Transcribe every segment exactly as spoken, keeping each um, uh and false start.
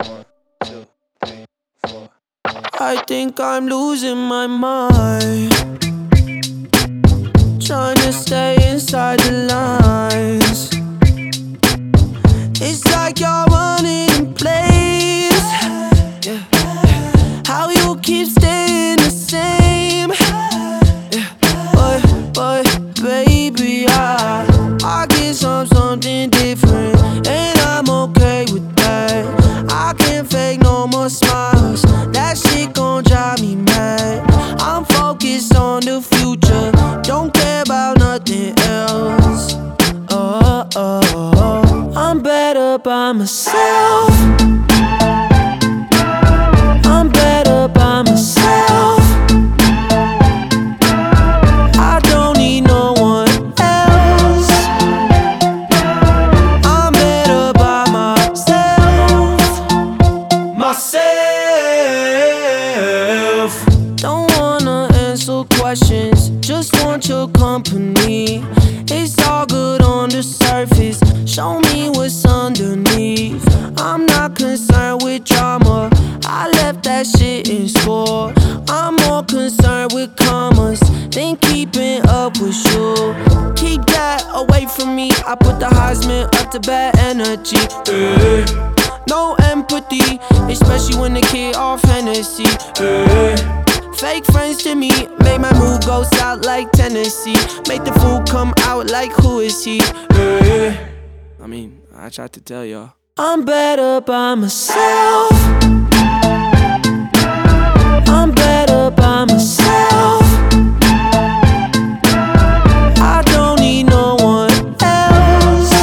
One, two, three, four. I think I'm losing my mind, trying to stay inside the lines. It's like you're running in place. Yeah. How you keep staying the same. Yeah. But, but, baby, I, I get some something different, and I'm okay with that. I can't fake no more smiles. That shit gon' drive me mad. I'm focused on the future, don't care about nothing else. Oh, oh, oh. I'm better by myself. I'm better by myself. I don't need no one else. I'm better by myself. Myself. Don't wanna answer questions, just want your company. It's all good on the surface, show me what's underneath. I'm not concerned with drama, I left that shit in school. I'm more concerned with commas than keeping up with you. Keep that away from me, I put the Heisman up to bad energy. eh. No empathy, especially when the kid off Hennessy. eh. Fake friends to me, make my mood go south like Tennessee. Make the fool come out like who is he? eh. I mean, I tried to tell y'all. I'm better by myself. I'm better by myself. I don't need no one else.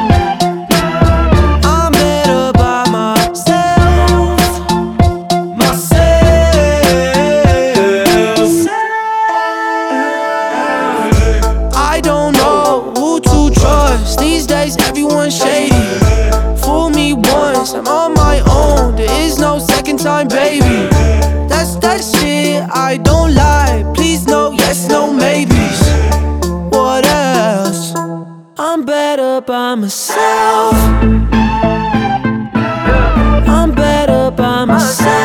I'm better by myself. Myself. I don't know who to trust. These days everyone's shady. Fool me once, I'm on my own. There is no second time, baby. That's that shit I don't like. Please no yes, no maybes. What else? I'm better by myself. I'm better by myself.